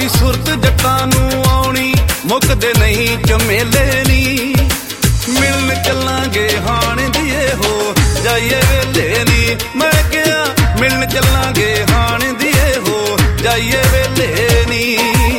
ਵਾਲੀ ਸੁਰਤ ਜੱਟਾਂ ਨੂੰ ਆਉਣੀ ਮੁੱਕਦੇ ਨਹੀਂ ਝਮੇਲੇ ਨੀ। ਮਿਲਣ ਚੱਲਾਂਗੇ ਹਾਣ ਦੀਏ ਹੋ ਜਾਈਏ ਵੇਲੇ ਨੀ। ਮੈਂ ਕਿਹਾ ਮਿਲਣ ਚੱਲਾਂਗੇ ਹਾਣ ਦੀਏ ਹੋ ਜਾਈਏ ਵੇਲੇ ਨੀ।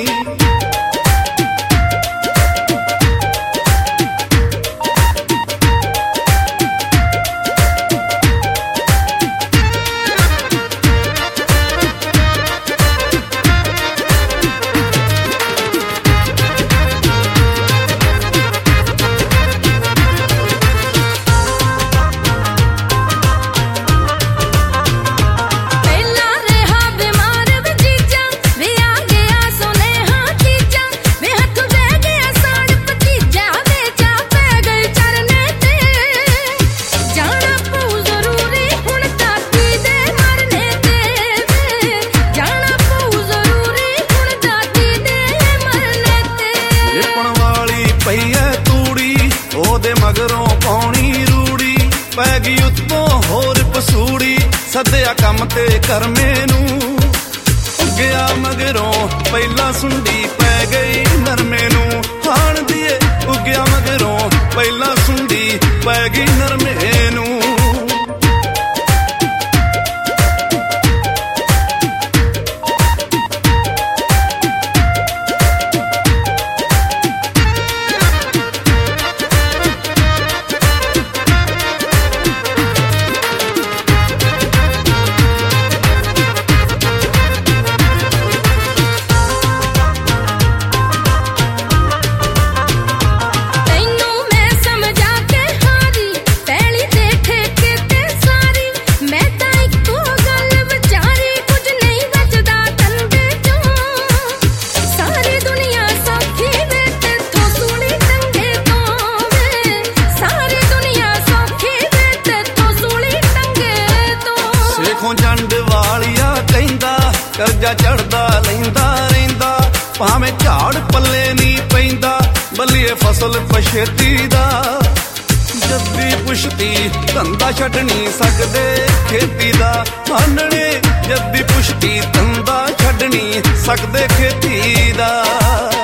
ਮਗਰੋਂ ਪਾਉਣੀ ਰੂੜੀ ਪੈ ਗਈ ਉੱਤੋਂ ਹੋਰ ਪਸੂੜੀ ਸੱਦਿਆ ਕੰਮ ਤੇ ਕਰਮੇ ਨੂੰ। ਉੱਗਿਆ ਮਗਰੋਂ ਪਹਿਲਾਂ ਸੁੰਡੀ ਪੈ ਗਈ ਨਰਮੇ ਨੂੰ। ਹਾਣ ਦੀਏ ਉੱਗਿਆ ਮਗਰੋਂ ਪਹਿਲਾਂ ਸੁੰਡੀ ਪੈ ਗਈ ਨਰਮੇ ਨੂੰ। ਜੰਡ ਵਾਲਿਆ ਕਹਿੰਦਾ ਕਰਜ਼ਾ ਚੜਦਾ ਲੈਂਦਾ ਰਹਿੰਦਾ ਭਾਵੇਂ ਝਾੜ ਪੱਲੇ ਨਹੀਂ ਪੈਂਦਾ ਬੱਲੀਏ ਫਸਲ ਪਛੇਤੀ ਦਾ। ਜੱਦੀ ਪੁਸ਼ਤੀ ਧੰਦਾ ਛੱਡ ਨਹੀਂ ਸਕਦੇ ਖੇਤੀ ਦਾ। ਹਾਨਣੇ ਜੱਦੀ ਪੁਸ਼ਤੀ ਧੰਦਾ ਛੱਡ ਨਹੀਂ ਸਕਦੇ ਖੇਤੀ ਦਾ।